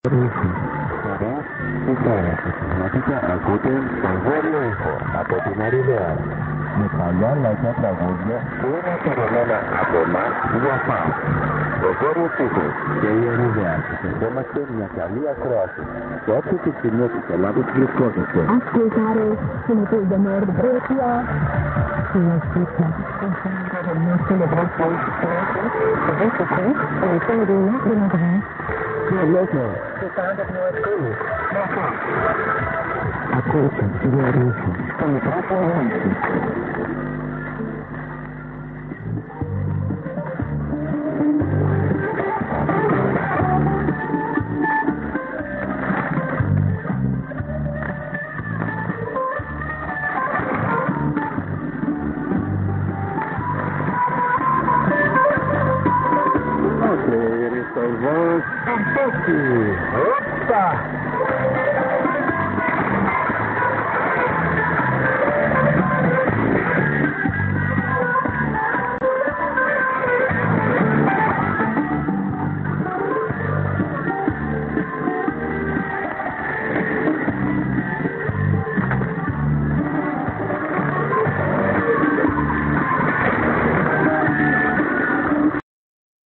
Συχνότητα ακούτε στον βόρειο ήχο από την Αριλέα. Με παλιά λαϊκά τραγούδια που είναι αφιερωμένα από εμάς για φάους. Ο βόρειος ήχος και η Αριλέα σας ευχόμαστε μια καλή ακρόαση. Σε όποιο και σημείο της Ελλάδος βρισκόσαστε. Ascoltare Sentito d'amore di Brescia. Sulla scritta del nostro di Brescia. Adesso qui è il solo di una della Brescia. Loco. Ascolta, signori, sono troppo avanti. Ok, risolvo. Oppa!